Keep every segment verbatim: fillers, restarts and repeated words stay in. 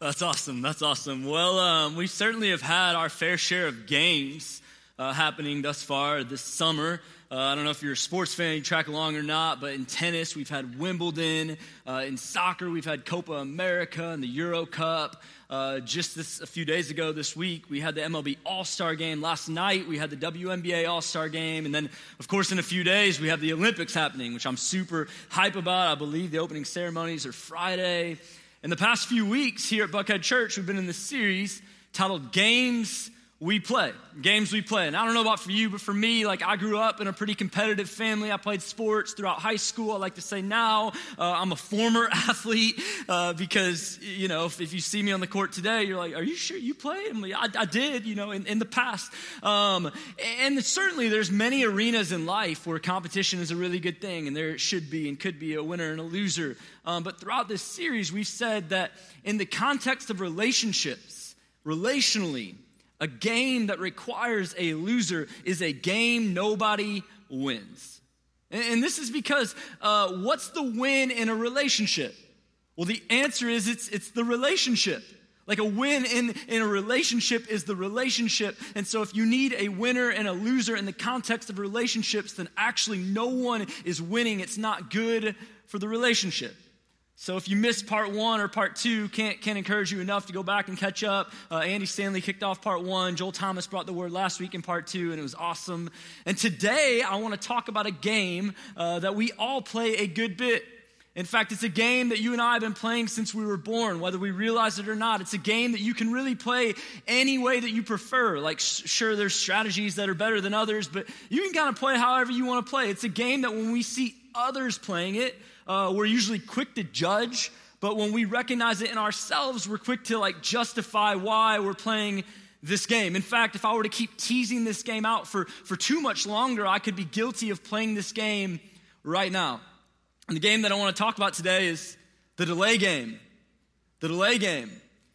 That's awesome. That's awesome. Well, um, we certainly have had our fair share of games uh, happening thus far this summer. Uh, I don't know if you're a sports fan, you track along or not, but in tennis, we've had Wimbledon. Uh, in soccer, we've had Copa America and the Euro Cup. Uh, just this a few days ago this week, we had the M L B All-Star Game. Last night, we had the W N B A All-Star Game. And then, of course, in a few days, we have the Olympics happening, which I'm super hype about. I believe the opening ceremonies are Friday. In the past few weeks here at Buckhead Church, we've been in this series titled Games We Play. Games We Play. And I don't know about for you, but for me, like I grew up in a pretty competitive family. I played sports throughout high school. I like to say now uh, I'm a former athlete uh, because, you know, if, if you see me on the court today, you're like, are you sure you played? I'm like, I, I did, you know, in, in the past. Um, and certainly there's many arenas in life where competition is a really good thing, and there should be and could be a winner and a loser. Um, but throughout this series, we've said that in the context of relationships, relationally, a game that requires a loser is a game nobody wins. And, and this is because uh, what's the win in a relationship? Well, the answer is it's it's the relationship. Like a win in, in a relationship is the relationship. And so if you need a winner and a loser in the context of relationships, then actually no one is winning. It's not good for the relationship. So if you missed part one or part two, can't, can't encourage you enough to go back and catch up. Uh, Andy Stanley kicked off part one. Joel Thomas brought the word last week in part two, and it was awesome. And today, I want to talk about a game uh, that we all play a good bit. In fact, it's a game that you and I have been playing since we were born, whether we realize it or not. It's a game that you can really play any way that you prefer. Like, sh- sure, there's strategies that are better than others, but you can kind of play however you want to play. It's a game that when we see others playing it, Uh, we're usually quick to judge, but when we recognize it in ourselves, we're quick to like justify why we're playing this game. In fact, if I were to keep teasing this game out for, for too much longer, I could be guilty of playing this game right now. And the game that I want to talk about today is the delay game. The delay game.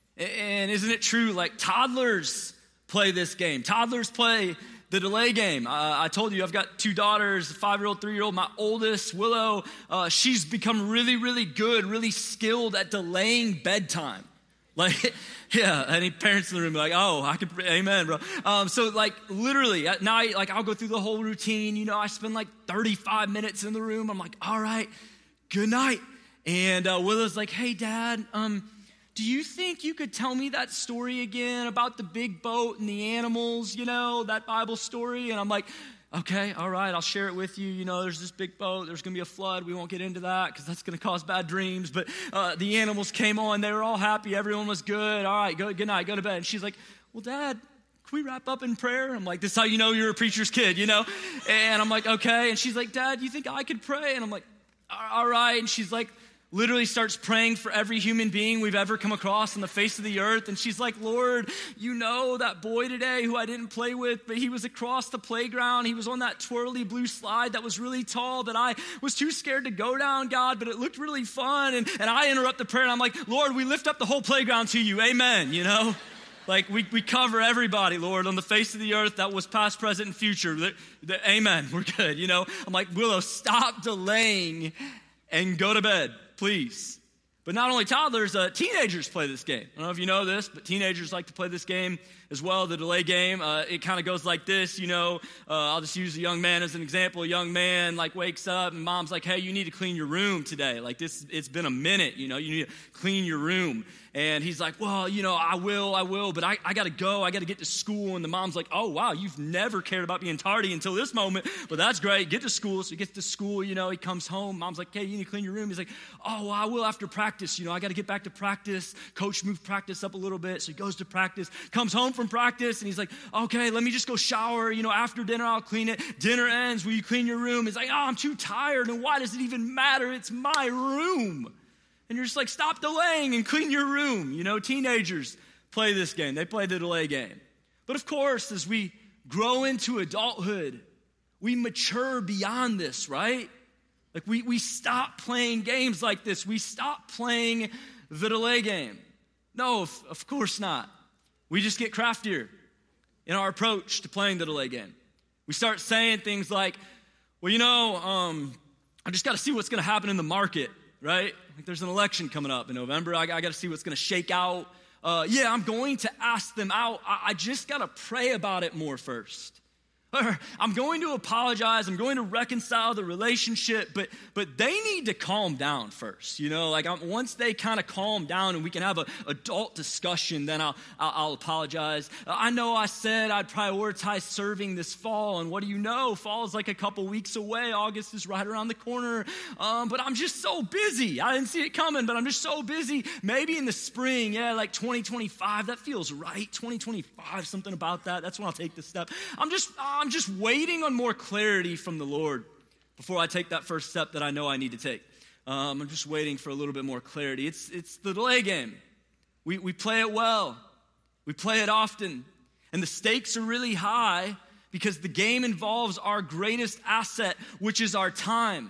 And isn't it true, like toddlers play this game. Toddlers play the delay game. Uh, I told you I've got two daughters, a five-year-old, three-year-old. My oldest, Willow, uh, she's become really, really good, really skilled at delaying bedtime. Like, yeah, any parents in the room be like, oh, I could, amen, bro. Um, so, like, literally at night, like, I'll go through the whole routine. You know, I spend like thirty-five minutes in the room. I'm like, all right, good night. And uh, Willow's like, hey, Dad, um, do you think you could tell me that story again about the big boat and the animals, you know, that Bible story? And I'm like, okay, all right, I'll share it with you. You know, there's this big boat. There's going to be a flood. We won't get into that because that's going to cause bad dreams. But uh, the animals came on. They were all happy. Everyone was good. All right, go, good night. Go to bed. And she's like, well, Dad, can we wrap up in prayer? I'm like, this is how you know you're a preacher's kid, you know? And I'm like, okay. And she's like, Dad, you think I could pray? And I'm like, all right. And she's like, literally starts praying for every human being we've ever come across on the face of the earth. And she's like, Lord, you know that boy today who I didn't play with, but he was across the playground. He was on that twirly blue slide that was really tall that I was too scared to go down, God, but it looked really fun. And, and I interrupt the prayer and I'm like, Lord, we lift up the whole playground to you. Amen, you know? Like we, we cover everybody, Lord, on the face of the earth that was past, present, and future. The, the, amen, we're good, you know? I'm like, Willow, stop delaying and go to bed. Please. But not only toddlers, uh, teenagers play this game. I don't know if you know this, but teenagers like to play this game as well, the delay game. Uh, it kind of goes like this, you know. Uh, I'll just use a young man as an example. A young man, like, wakes up and mom's like, hey, you need to clean your room today. Like, this, it's been a minute, you know. You need to clean your room. And he's like, well, you know, I will, I will, but I, I got to go. I got to get to school. And the mom's like, oh, wow, you've never cared about being tardy until this moment. But that's great. Get to school. So he gets to school, you know, he comes home. Mom's like, hey, you need to clean your room. He's like, oh, well, I will after practice. You know, I got to get back to practice. Coach moved practice up a little bit. So he goes to practice, comes home from practice, and he's like, okay, let me just go shower. You know, after dinner, I'll clean it. Dinner ends. Will you clean your room? He's like, oh, I'm too tired. And why does it even matter? It's my room. And you're just like, stop delaying and clean your room. You know, teenagers play this game. They play the delay game. But of course, as we grow into adulthood, we mature beyond this, right? Like we, we stop playing games like this. We stop playing the delay game. No, of, of course not. We just get craftier in our approach to playing the delay game. We start saying things like, well, you know, um, I just got to see what's going to happen in the market. right? Like there's an election coming up in November. I, I got to see what's going to shake out. Uh, yeah, I'm going to ask them out. I, I just got to pray about it more first. Or I'm going to apologize. I'm going to reconcile the relationship, but but they need to calm down first. You know, like I'm, once they kind of calm down and we can have an adult discussion, then I'll, I'll I'll apologize. I know I said I'd prioritize serving this fall, and what do you know? Fall is like a couple weeks away. August is right around the corner. Um, but I'm just so busy. I didn't see it coming, but I'm just so busy. Maybe in the spring, yeah, like twenty twenty-five. That feels right. twenty twenty-five, something about that. That's when I'll take this step. I'm just. I'm just waiting on more clarity from the Lord before I take that first step that I know I need to take. Um, I'm just waiting for a little bit more clarity. It's it's the delay game. We we play it well. We play it often. And the stakes are really high because the game involves our greatest asset, which is our time.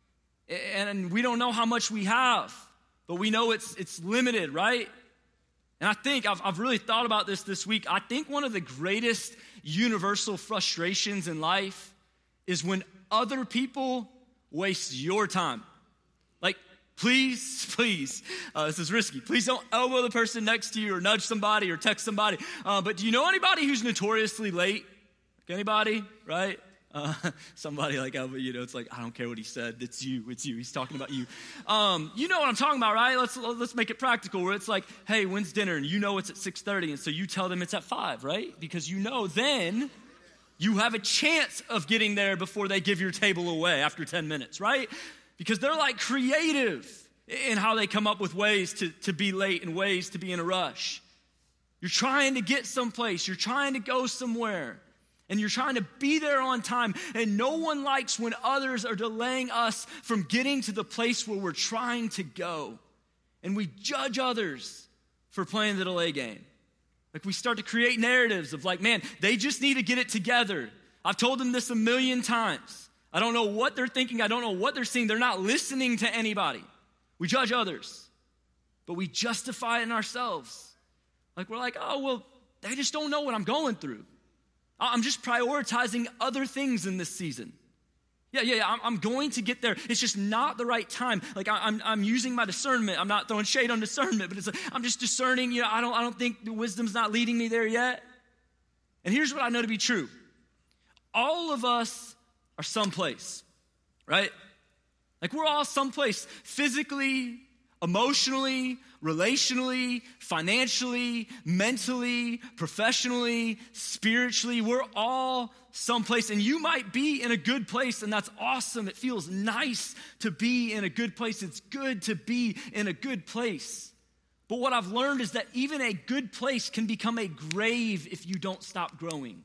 And we don't know how much we have, but we know it's it's limited, right? And I think, I've, I've really thought about this this week. I think one of the greatest universal frustrations in life is when other people waste your time. Like, please, please, uh, this is risky. Please don't elbow the person next to you or nudge somebody or text somebody. Uh, but do you know anybody who's notoriously late? Anybody, right? Uh, somebody like, oh, you know, it's like, I don't care what he said. It's you. It's you. He's talking about you. Um, you know what I'm talking about, right? Let's let's make it practical where it's like, hey, when's dinner? And you know it's at six thirty. And so you tell them it's at five, right? Because you know then you have a chance of getting there before they give your table away after ten minutes, right? Because they're like creative in how they come up with ways to, to be late and ways to be in a rush. You're trying to get someplace. You're trying to go somewhere. And you're trying to be there on time. And no one likes when others are delaying us from getting to the place where we're trying to go. And we judge others for playing the delay game. Like we start to create narratives of like, man, they just need to get it together. I've told them this a million times. I don't know what they're thinking. I don't know what they're seeing. They're not listening to anybody. We judge others. But we justify it in ourselves. Like we're like, oh, well, they just don't know what I'm going through. I'm just prioritizing other things in this season. Yeah, yeah, yeah, I'm, I'm going to get there. It's just not the right time. Like I, I'm, I'm using my discernment. I'm not throwing shade on discernment, but it's like, I'm just discerning. You know, I don't, I don't think the wisdom's not leading me there yet. And here's what I know to be true: all of us are someplace, right? Like we're all someplace physically, emotionally, relationally, financially, mentally, professionally, spiritually. We're all someplace, and you might be in a good place, and that's awesome. It feels nice to be in a good place. It's good to be in a good place. But what I've learned is that even a good place can become a grave if you don't stop growing.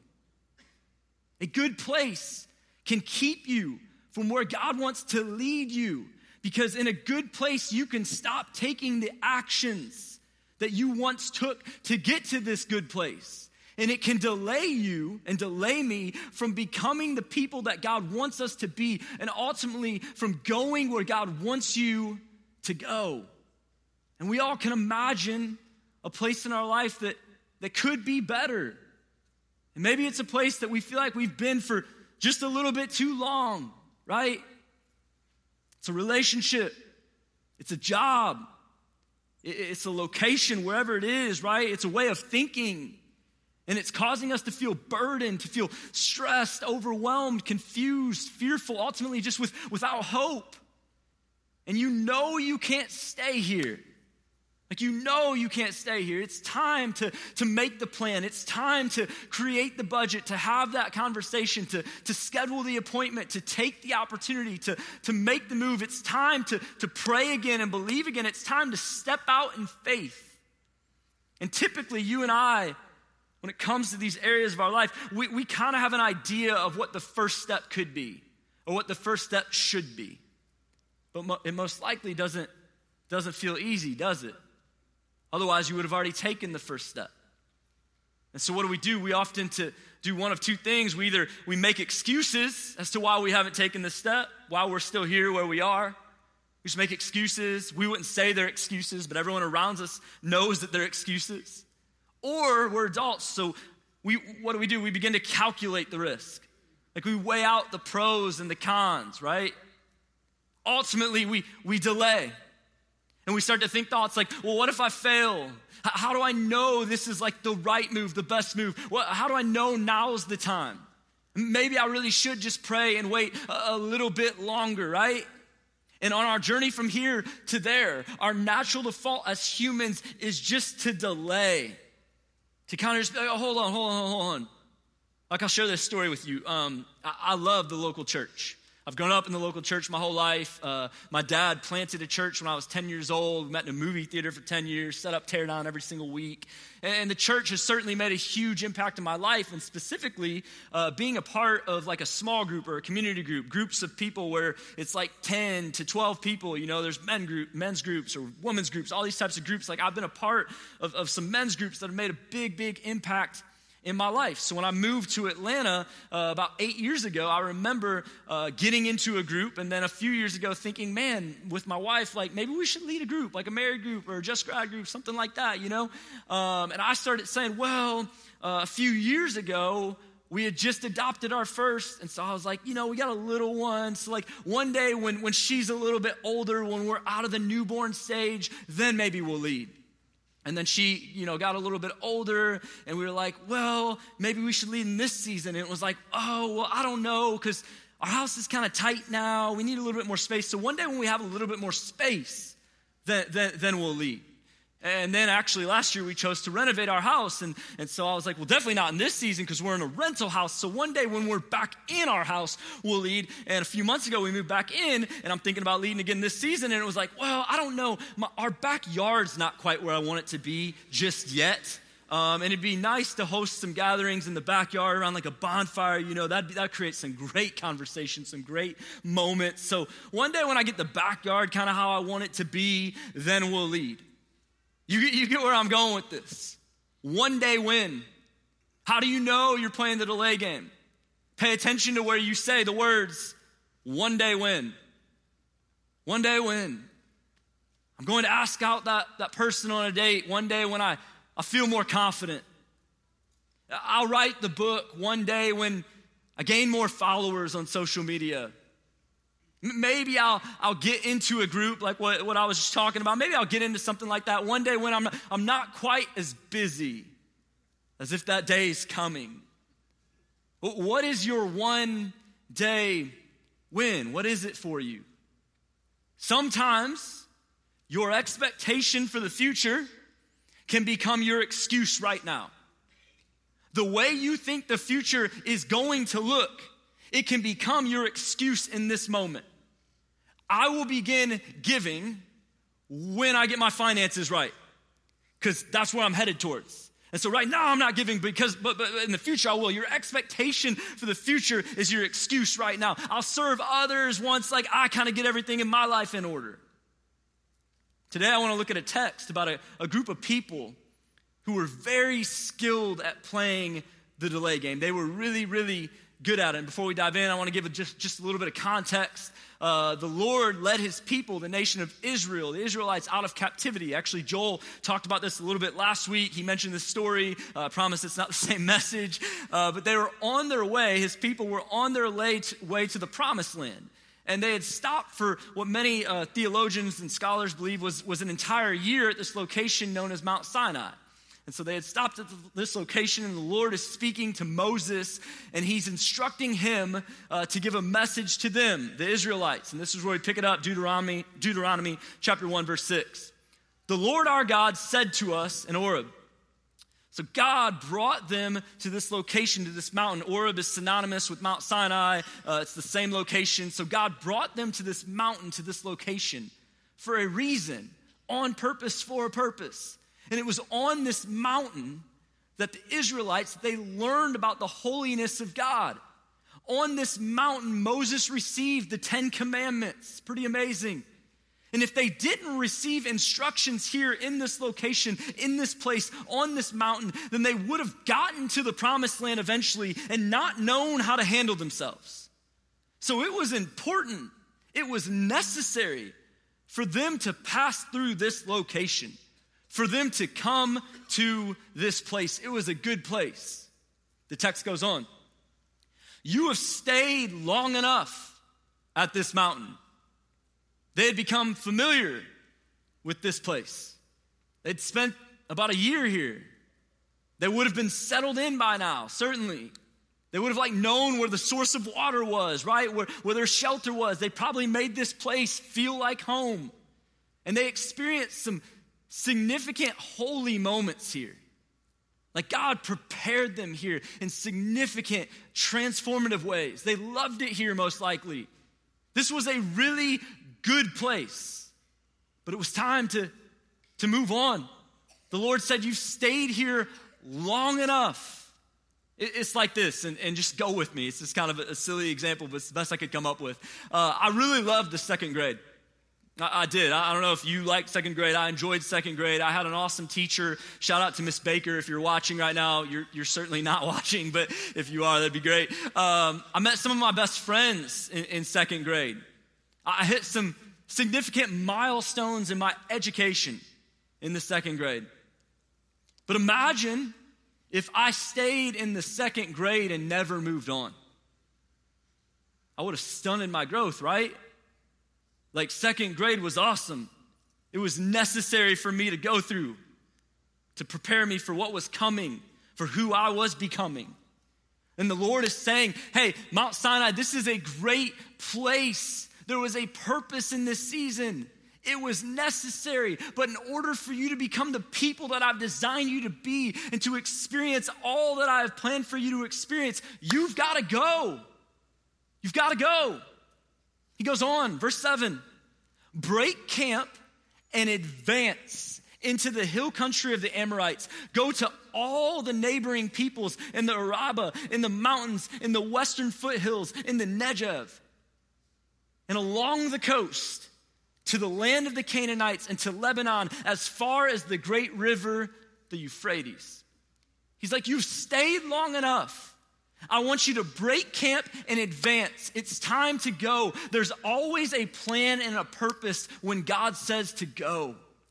A good place can keep you from where God wants to lead you. Because in a good place, you can stop taking the actions that you once took to get to this good place. And it can delay you and delay me from becoming the people that God wants us to be, and ultimately from going where God wants you to go. And we all can imagine a place in our life that, that could be better. And maybe it's a place that we feel like we've been for just a little bit too long, right? It's a relationship. It's a job. It's a location, wherever it is, right? It's a way of thinking. And it's causing us to feel burdened, to feel stressed, overwhelmed, confused, fearful, ultimately just with, without hope. And you know you can't stay here. Like you know you can't stay here. It's time to, to make the plan. It's time to create the budget, to have that conversation, to, to schedule the appointment, to take the opportunity, to, to make the move. It's time to, to pray again and believe again. It's time to step out in faith. And typically you and I, when it comes to these areas of our life, we, we kind of have an idea of what the first step could be or what the first step should be. But mo- it most likely doesn't, doesn't feel easy, does it? Otherwise, you would have already taken the first step. And so what do we do? We often to do one of two things. We either we make excuses as to why we haven't taken the step, why we're still here where we are. We just make excuses. We wouldn't say they're excuses, but everyone around us knows that they're excuses. Or we're adults, so we what do we do? We begin to calculate the risk. Like we weigh out the pros and the cons, right? ultimately we, we delay. And we start to think thoughts like, well, what if I fail? H- how do I know this is like the right move, the best move? Well, how do I know now's the time? Maybe I really should just pray and wait a, a little bit longer, right? And on our journey from here to there, our natural default as humans is just to delay. To kind of just be like, oh, hold on, hold on, hold on. Like, I'll share this story with you. Um, I, I love the local church. I've grown up in the local church my whole life. Uh, my dad planted a church when I was ten years old. We met in a movie theater for ten years, set up, tear down every single week. And the church has certainly made a huge impact in my life, and specifically uh, being a part of like a small group or a community group, groups of people where it's like ten to twelve people. You know, there's men group, men's groups or women's groups, all these types of groups. Like I've been a part of, of some men's groups that have made a big, big impact in my life. So when I moved to Atlanta uh, about eight years ago, I remember uh, getting into a group, and then a few years ago thinking, man, with my wife, like maybe we should lead a group, like a married group or a just grad group, something like that, you know? Um, and I started saying, well, uh, a few years ago, we had just adopted our first, and so I was like, you know, we got a little one, so like one day when, when she's a little bit older, when we're out of the newborn stage, then maybe we'll lead. And then she, you know, got a little bit older, and we were like, well, maybe we should lead in this season. And it was like, oh, well, I don't know, because our house is kind of tight now. We need a little bit more space. So one day when we have a little bit more space, then, then, then we'll lead. And then actually last year we chose to renovate our house. And, and so I was like, well, definitely not in this season because we're in a rental house. So one day when we're back in our house, we'll lead. And a few months ago we moved back in, and I'm thinking about leading again this season. And it was like, well, I don't know. My, our backyard's not quite where I want it to be just yet. Um, and it'd be nice to host some gatherings in the backyard around like a bonfire. You know, that'd be, that creates some great conversations, some great moments. So one day when I get the backyard kind of how I want it to be, then we'll lead. You, you get where I'm going with this. One day win. How do you know you're playing the delay game? Pay attention to where you say the words, one day win. One day win. I'm going to ask out that, that person on a date one day when I, I feel more confident. I'll write the book one day when I gain more followers on social media. Maybe I'll I'll get into a group like what, what I was just talking about. Maybe I'll get into something like that one day when I'm not, I'm not quite as busy as if that day is coming. What is your one day win? What is it for you? Sometimes your expectation for the future can become your excuse right now. The way you think the future is going to look, it can become your excuse in this moment. I will begin giving when I get my finances right, because that's where I'm headed towards. And so right now I'm not giving because, but, but in the future I will. Your expectation for the future is your excuse right now. I'll serve others once like I kind of get everything in my life in order. Today I want to look at a text about a, a group of people who were very skilled at playing the delay game. They were really, really good at it. And before we dive in, I want to give a, just, just a little bit of context. Uh, the Lord led his people, the nation of Israel, the Israelites, out of captivity. Actually, Joel talked about this a little bit last week. He mentioned this story. Uh, I promise it's not the same message. Uh, but they were on their way. His people were on their way to, way to the promised land. And they had stopped for what many uh, theologians and scholars believe was, was an entire year at this location known as Mount Sinai. And so they had stopped at this location, and the Lord is speaking to Moses, and he's instructing him uh, to give a message to them, the Israelites. And this is where we pick it up, Deuteronomy, Deuteronomy chapter one, verse six. The Lord our God said to us in Horeb. So God brought them to this location, to this mountain. Horeb is synonymous with Mount Sinai. Uh, it's the same location. So God brought them to this mountain, to this location for a reason, on purpose, for a purpose. And it was on this mountain that the Israelites, they learned about the holiness of God. On this mountain, Moses received the Ten Commandments. Pretty amazing. And if they didn't receive instructions here in this location, in this place, on this mountain, then they would have gotten to the promised land eventually and not known how to handle themselves. So it was important, it was necessary for them to pass through this location, for them to come to this place. It was a good place. The text goes on. You have stayed long enough at this mountain. They had become familiar with this place. They'd spent about a year here. They would have been settled in by now, certainly. They would have like known where the source of water was, right? Where, where their shelter was. They probably made this place feel like home. And they experienced some significant holy moments here. Like God prepared them here in significant, transformative ways. They loved it here most likely. This was a really good place. But it was time to, to move on. The Lord said, you've stayed here long enough. It's like this, and, and just go with me. It's just kind of a silly example, but it's the best I could come up with. Uh, I really loved the second grade. I, I did. I, I don't know if you liked second grade. I enjoyed second grade. I had an awesome teacher. Shout out to Miss Baker. If you're watching right now, you're, you're certainly not watching, but if you are, that'd be great. Um, I met some of my best friends in, in second grade. I hit some significant milestones in my education in the second grade. But imagine if I stayed in the second grade and never moved on. I would have stunted my growth, right? Like second grade was awesome. It was necessary for me to go through to prepare me for what was coming, for who I was becoming. And the Lord is saying, hey, Mount Sinai, this is a great place. There was a purpose in this season. It was necessary, but in order for you to become the people that I've designed you to be and to experience all that I have planned for you to experience, you've got to go. You've got to go. He goes on, verse seven, break camp and advance into the hill country of the Amorites. Go to all the neighboring peoples in the Arabah, in the mountains, in the western foothills, in the Negev, and along the coast, to the land of the Canaanites and to Lebanon, as far as the great river, the Euphrates. He's like, you've stayed long enough. I want you to break camp and advance. It's time to go. There's always a plan and a purpose when God says to go.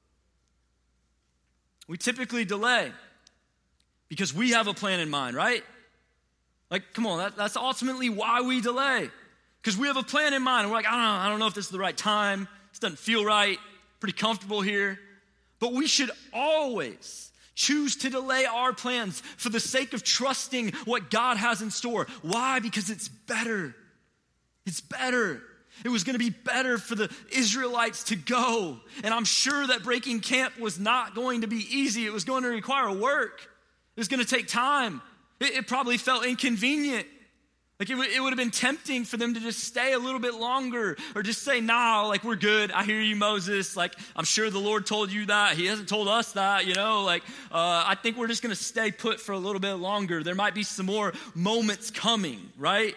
We typically delay because we have a plan in mind, right? Like, come on, that, that's ultimately why we delay. Because we have a plan in mind. And we're like, I don't know, I don't know if this is the right time. This doesn't feel right, pretty comfortable here. But we should always choose to delay our plans for the sake of trusting what God has in store. Why? Because it's better. It's better. It was going to be better for the Israelites to go. And I'm sure that breaking camp was not going to be easy. It was going to require work. It was going to take time. It, it probably felt inconvenient. Like it, w- it would have been tempting for them to just stay a little bit longer or just say, nah, like we're good. I hear you, Moses. Like I'm sure the Lord told you that. He hasn't told us that, you know, like uh, I think we're just going to stay put for a little bit longer. There might be some more moments coming, right?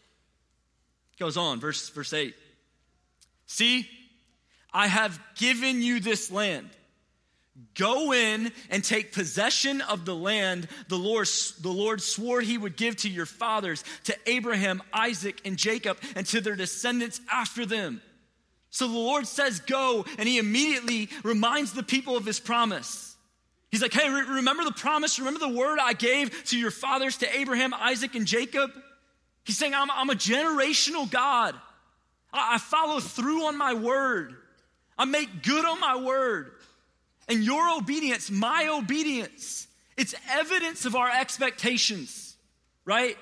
Goes on, verse, verse eight. See, I have given you this land. Go in and take possession of the land the Lord, the Lord swore he would give to your fathers, to Abraham, Isaac, and Jacob, and to their descendants after them. So the Lord says go, and he immediately reminds the people of his promise. He's like, hey, re- remember the promise? Remember the word I gave to your fathers, to Abraham, Isaac, and Jacob? He's saying, I'm, I'm a generational God. I, I follow through on my word. I make good on my word. And your obedience, my obedience, it's evidence of our expectations, right?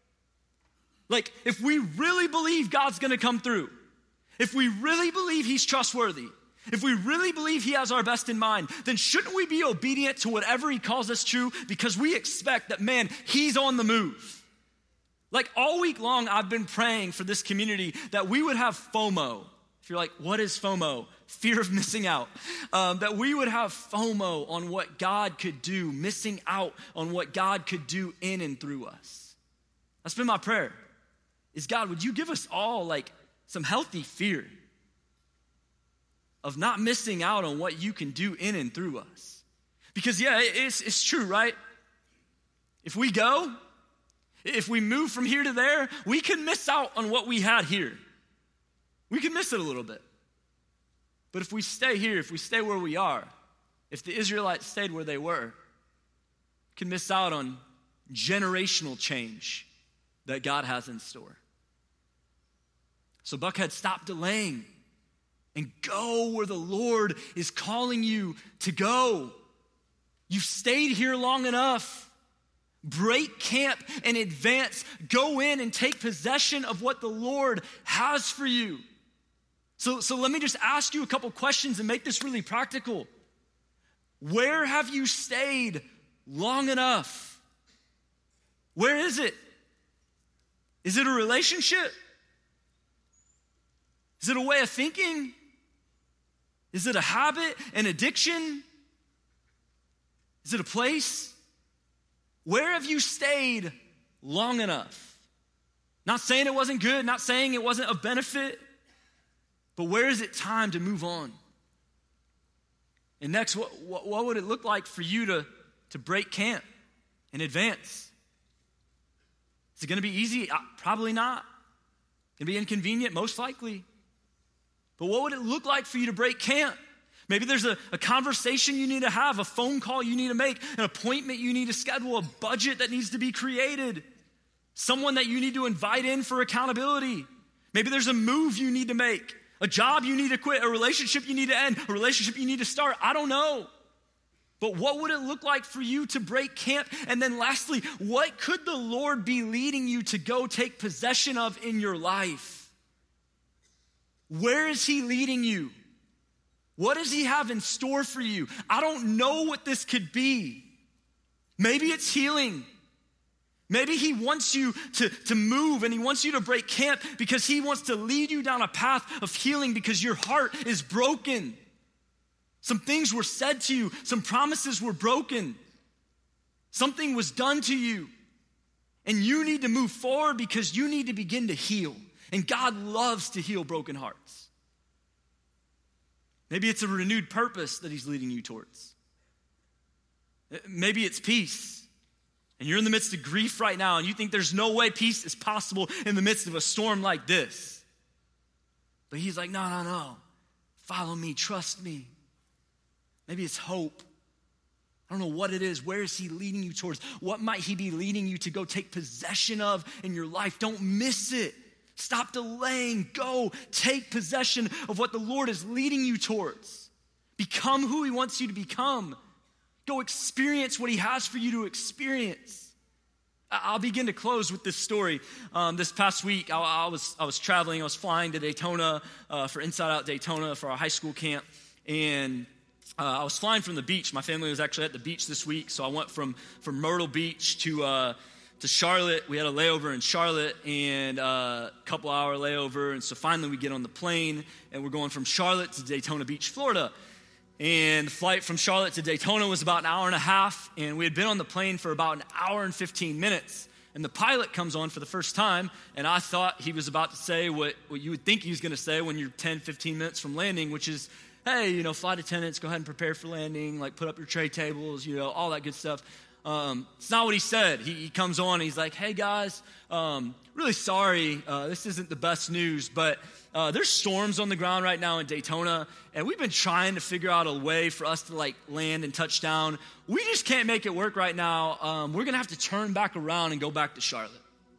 Like, if we really believe God's gonna come through, if we really believe he's trustworthy, if we really believe he has our best in mind, then shouldn't we be obedient to whatever he calls us to because we expect that, man, he's on the move. Like, all week long, I've been praying for this community that we would have FOMO. If you're like, what is FOMO? Fear of missing out. Um, that we would have FOMO on what God could do, missing out on what God could do in and through us. That's been my prayer. Is God, would you give us all like some healthy fear of not missing out on what you can do in and through us? Because yeah, it's, it's true, right? If we go, if we move from here to there, we can miss out on what we had here. We can miss it a little bit. But if we stay here, if we stay where we are, if the Israelites stayed where they were, we can miss out on generational change that God has in store. So Buckhead, stop delaying. and go where the Lord is calling you to go. You've stayed here long enough. Break camp and advance. Go in and take possession of what the Lord has for you. So, so let me just ask you a couple questions and make this really practical. Where have you stayed long enough? Where is it? Is it a relationship? Is it a way of thinking? Is it a habit, an addiction? Is it a place? Where have you stayed long enough? Not saying it wasn't good, not saying it wasn't of benefit, but where is it time to move on? And next, what, what, what would it look like for you to, to break camp and advance? Is it going to be easy? Uh, probably not. Going to be inconvenient? Most likely. But what would it look like for you to break camp? Maybe there's a, a conversation you need to have, a phone call you need to make, an appointment you need to schedule, a budget that needs to be created, someone that you need to invite in for accountability. Maybe there's a move you need to make, a job you need to quit, a relationship you need to end, a relationship you need to start. I don't know. But what would it look like for you to break camp? And then lastly, what could the Lord be leading you to go take possession of in your life? Where is he leading you? What does he have in store for you? I don't know what this could be. Maybe it's healing. Maybe he wants you to, to move and he wants you to break camp because he wants to lead you down a path of healing because your heart is broken. Some things were said to you. Some promises were broken. Something was done to you. And you need to move forward because you need to begin to heal. And God loves to heal broken hearts. Maybe it's a renewed purpose that he's leading you towards. Maybe it's peace. And you're in the midst of grief right now and you think there's no way peace is possible in the midst of a storm like this. But he's like, no, no, no. Follow me, trust me. Maybe it's hope. I don't know what it is. Where is he leading you towards? What might he be leading you to go take possession of in your life? Don't miss it. Stop delaying. Go take possession of what the Lord is leading you towards. Become who he wants you to become. Go experience what he has for you to experience. I'll begin to close with this story. Um, this past week, I, I was I was traveling. I was flying to Daytona uh, for Inside Out Daytona for our high school camp. And uh, I was flying from the beach. My family was actually at the beach this week. So I went from, from Myrtle Beach to... Uh, to Charlotte. We had a layover in Charlotte and a couple hour layover. And so finally we get on the plane and we're going from Charlotte to Daytona Beach, Florida. And the flight from Charlotte to Daytona was about an hour and a half. And we had been on the plane for about an hour and fifteen minutes. And the pilot comes on for the first time. And I thought he was about to say what, what you would think he was going to say when you're ten, fifteen minutes from landing, which is, hey, you know, flight attendants, go ahead and prepare for landing. Like put up your tray tables, you know, all that good stuff. Um, it's not what he said. He, he comes on and he's like, hey guys, um, really sorry, uh, this isn't the best news, but uh, there's storms on the ground right now in Daytona, and we've been trying to figure out a way for us to like land and touch down. We just can't make it work right now. Um, we're going to have to turn back around and go back to Charlotte.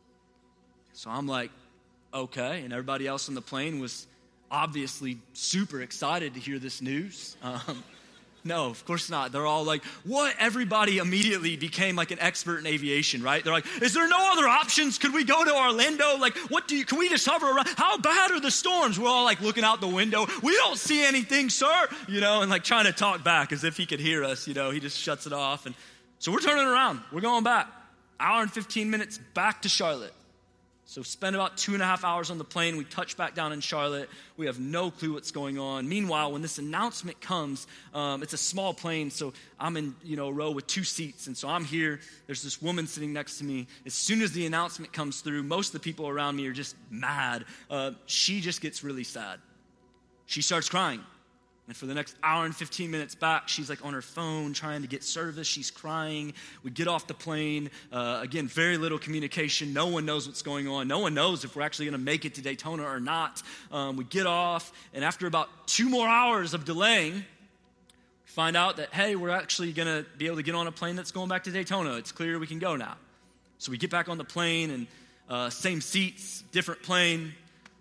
So I'm like, okay. And everybody else on the plane was obviously super excited to hear this news. Um, No, of course not. They're all like, what? Everybody immediately became like an expert in aviation, right? They're like, is there no other options? Could we go to Orlando? Like, what do you, can we just hover around? How bad are the storms? We're all like looking out the window. We don't see anything, sir. You know, and like trying to talk back as if he could hear us. You know, he just shuts it off. And so we're turning around. We're going back. Hour and fifteen minutes back to Charlotte. So spend about two and a half hours on the plane. We touch back down in Charlotte. We have no clue what's going on. Meanwhile, when this announcement comes, um, it's a small plane, so I'm in you know a row with two seats. And so I'm here. There's this woman sitting next to me. As soon as the announcement comes through, most of the people around me are just mad. Uh, she just gets really sad. She starts crying. And for the next hour and fifteen minutes back, she's like on her phone trying to get service. She's crying. We get off the plane. Uh, again, very little communication. No one knows what's going on. No one knows if we're actually going to make it to Daytona or not. Um, we get off, and after about two more hours of delaying, we find out that, hey, we're actually going to be able to get on a plane that's going back to Daytona. It's clear we can go now. So we get back on the plane, and uh, same seats, different plane.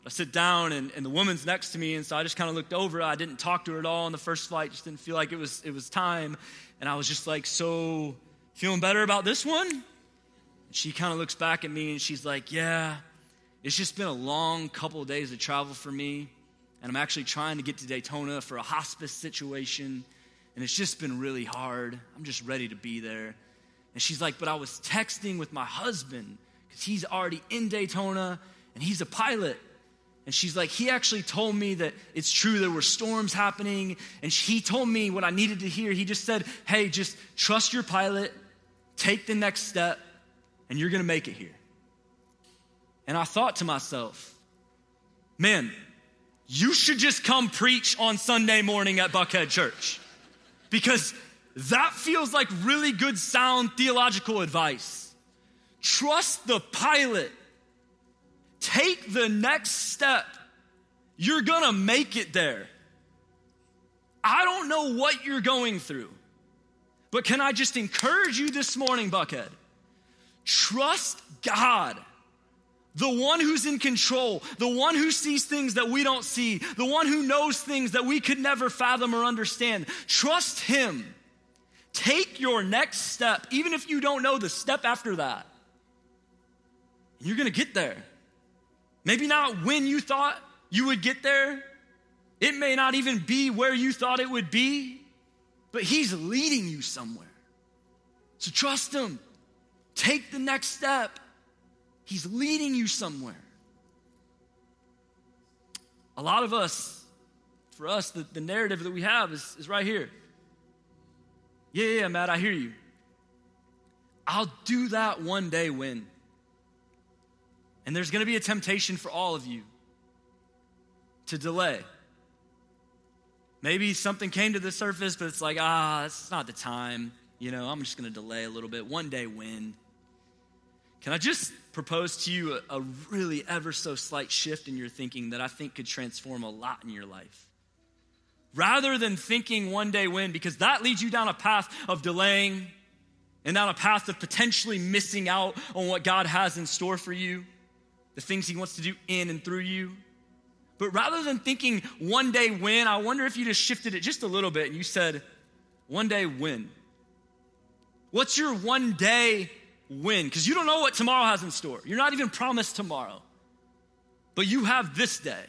I sit down, and, and the woman's next to me, and so I just kind of looked over. I didn't talk to her at all on the first flight, just didn't feel like it was it was time. And I was just like, so feeling better about this one? And she kind of looks back at me, and she's like, yeah, it's just been a long couple of days of travel for me, and I'm actually trying to get to Daytona for a hospice situation, and it's just been really hard. I'm just ready to be there. And she's like, but I was texting with my husband because he's already in Daytona, and he's a pilot. And she's like, he actually told me that it's true there were storms happening, and he told me what I needed to hear. He just said, hey, just trust your pilot, take the next step, and you're going to make it here. And I thought to myself, man, you should just come preach on Sunday morning at Buckhead Church, because that feels like really good, sound theological advice. Trust the pilot. Take the next step. You're gonna make it there. I don't know what you're going through, but can I just encourage you this morning, Buckhead? Trust God, the one who's in control, the one who sees things that we don't see, the one who knows things that we could never fathom or understand. Trust him. Take your next step, even if you don't know the step after that. And you're gonna get there. Maybe not when you thought you would get there. It may not even be where you thought it would be, but he's leading you somewhere. So trust him. Take the next step. He's leading you somewhere. A lot of us, for us, the, the narrative that we have is, is right here. Yeah, yeah, Matt, I hear you. I'll do that one day when. And there's going to be a temptation for all of you to delay. Maybe something came to the surface, but it's like, ah, it's not the time. You know, I'm just going to delay a little bit. One day when. Can I just propose to you a, a really ever so slight shift in your thinking that I think could transform a lot in your life? Rather than thinking one day when, because that leads you down a path of delaying and down a path of potentially missing out on what God has in store for you, the things he wants to do in and through you. But rather than thinking one day when, I wonder if you just shifted it just a little bit and you said, one day when? What's your one day when? Because you don't know what tomorrow has in store. You're not even promised tomorrow. But you have this day.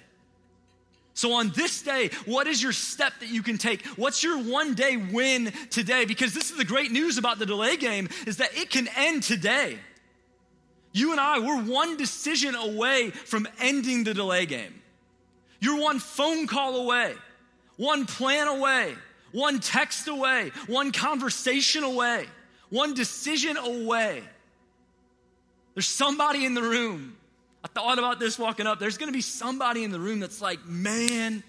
So on this day, what is your step that you can take? What's your one day win today? Because this is the great news about the delay game, is that it can end today. You and I, we're one decision away from ending the delay game. You're one phone call away, one plan away, one text away, one conversation away, one decision away. There's somebody in the room. I thought about this walking up. There's gonna be somebody in the room that's like, man,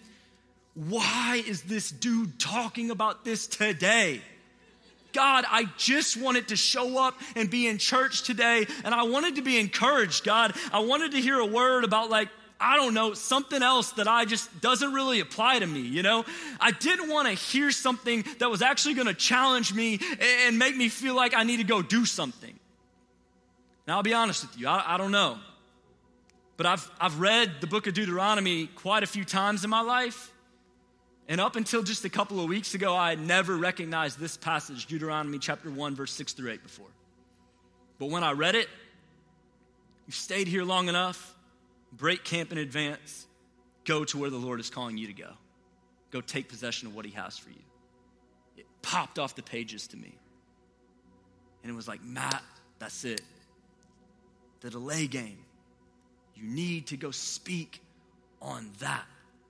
why is this dude talking about this today? God, I just wanted to show up and be in church today, and I wanted to be encouraged, God. I wanted to hear a word about, like, I don't know, something else that I just doesn't really apply to me, you know? I didn't want to hear something that was actually going to challenge me and make me feel like I need to go do something. Now, I'll be honest with you, I, I don't know. But I've, I've read the book of Deuteronomy quite a few times in my life. And up until just a couple of weeks ago, I had never recognized this passage, Deuteronomy chapter one, verse six through eight before. But when I read it, you've stayed here long enough, break camp in advance, go to where the Lord is calling you to go. Go take possession of what he has for you. It popped off the pages to me. And it was like, Matt, that's it. The delay game. You need to go speak on that.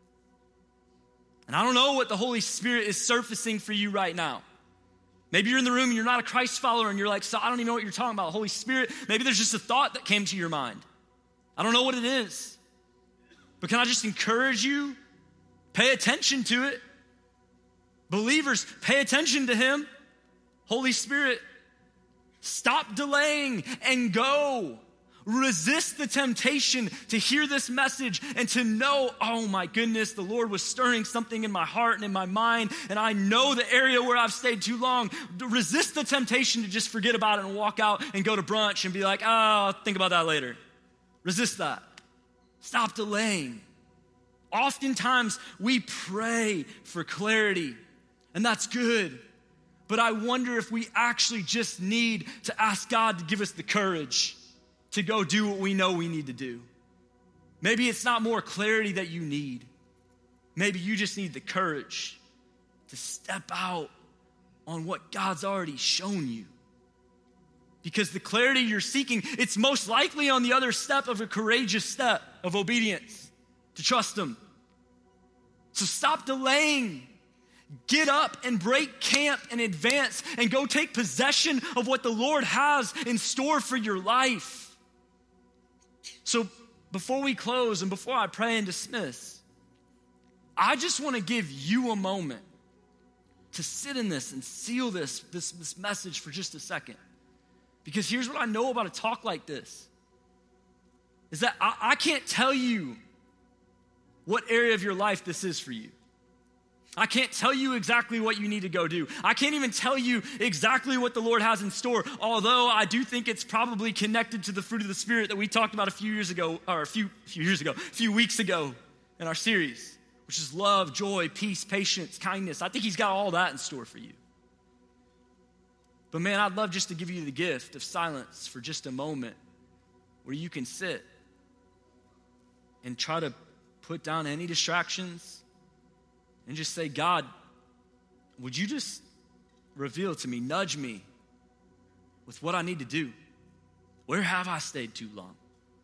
And I don't know what the Holy Spirit is surfacing for you right now. Maybe you're in the room and you're not a Christ follower and you're like, so I don't even know what you're talking about. Holy Spirit, maybe there's just a thought that came to your mind. I don't know what it is. But can I just encourage you? Pay attention to it. Believers, pay attention to him. Holy Spirit, stop delaying and go. Resist the temptation to hear this message and to know, oh my goodness, the Lord was stirring something in my heart and in my mind, and I know the area where I've stayed too long. Resist the temptation to just forget about it and walk out and go to brunch and be like, oh, I'll think about that later. Resist that. Stop delaying. Oftentimes, we pray for clarity, and that's good. But I wonder if we actually just need to ask God to give us the courage to go do what we know we need to do. Maybe it's not more clarity that you need. Maybe you just need the courage to step out on what God's already shown you. Because the clarity you're seeking, it's most likely on the other step of a courageous step of obedience, to trust Him. So stop delaying. Get up and break camp in advance and go take possession of what the Lord has in store for your life. So before we close and before I pray and dismiss, I just want to give you a moment to sit in this and seal this, this, this message for just a second. Because here's what I know about a talk like this, is that I, I can't tell you what area of your life this is for you. I can't tell you exactly what you need to go do. I can't even tell you exactly what the Lord has in store, although I do think it's probably connected to the fruit of the Spirit that we talked about a few years ago, or a few, few years ago, a few weeks ago in our series, which is love, joy, peace, patience, kindness. I think He's got all that in store for you. But man, I'd love just to give you the gift of silence for just a moment where you can sit and try to put down any distractions and just say, God, would you just reveal to me, nudge me with what I need to do? Where have I stayed too long?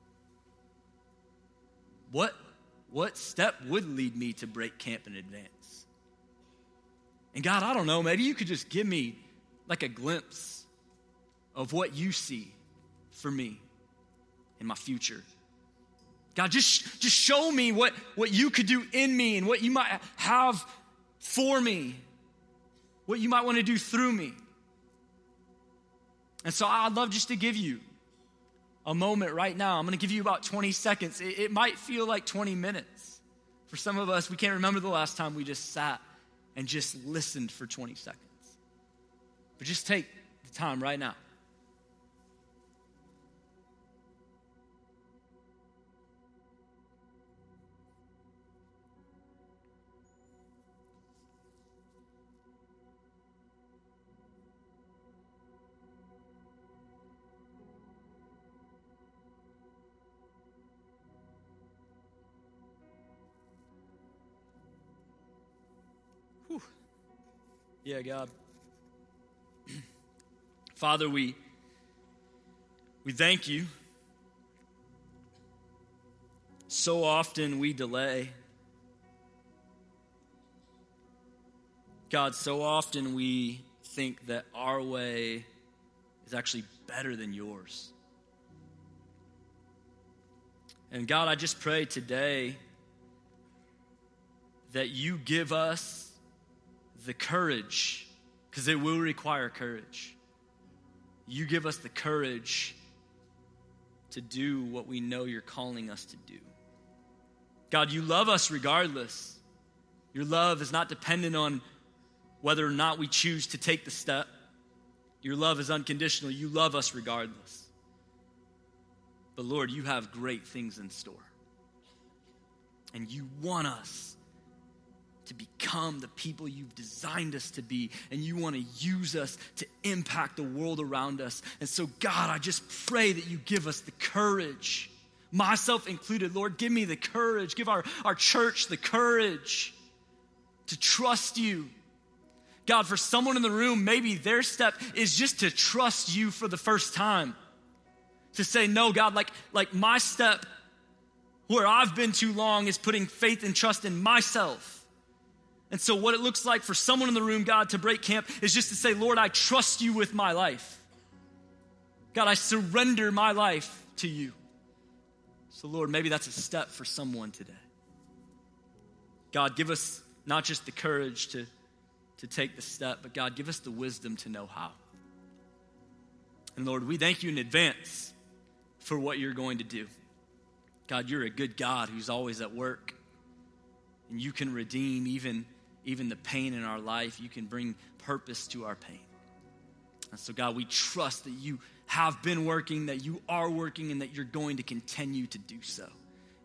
What, what step would lead me to break camp in advance? And God, I don't know, maybe you could just give me like a glimpse of what you see for me in my future. God, just, just show me what, what you could do in me and what you might have for me, what you might want to do through me. And so I'd love just to give you a moment right now. I'm going to give you about twenty seconds. It, it might feel like twenty minutes. For some of us, we can't remember the last time we just sat and just listened for twenty seconds. But just take the time right now. Whew. Yeah, God. Father, we, we thank you. So often we delay. God, so often we think that our way is actually better than yours. And God, I just pray today that you give us the courage, because it will require courage. You give us the courage to do what we know you're calling us to do. God, you love us regardless. Your love is not dependent on whether or not we choose to take the step. Your love is unconditional. You love us regardless. But Lord, you have great things in store. And you want us to become the people you've designed us to be, and you want to use us to impact the world around us. And so, God, I just pray that you give us the courage, myself included. Lord, give me the courage, give our, our church the courage to trust you. God, for someone in the room, maybe their step is just to trust you for the first time. To say, no, God, like, like my step where I've been too long is putting faith and trust in myself. And so what it looks like for someone in the room, God, to break camp is just to say, Lord, I trust you with my life. God, I surrender my life to you. So Lord, maybe that's a step for someone today. God, give us not just the courage to, to take the step, but God, give us the wisdom to know how. And Lord, we thank you in advance for what you're going to do. God, you're a good God who's always at work. And you can redeem even, even the pain in our life. You can bring purpose to our pain. And so, God, we trust that you have been working, that you are working, and that you're going to continue to do so.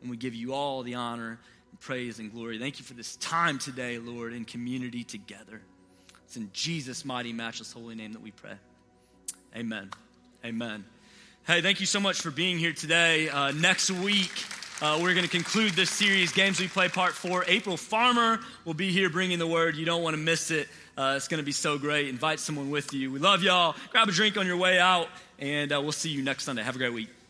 and we give you all the honor, and praise, and glory. Thank you for this time today, Lord, in community together. It's in Jesus' mighty, matchless, holy name that we pray. Amen. Amen. Hey, thank you so much for being here today. Uh, next week, uh, we're going to conclude this series, Games We Play Part four. April Farmer will be here bringing the word. You don't want to miss it. Uh, it's going to be so great. Invite someone with you. We love y'all. Grab a drink on your way out, and uh, we'll see you next Sunday. Have a great week.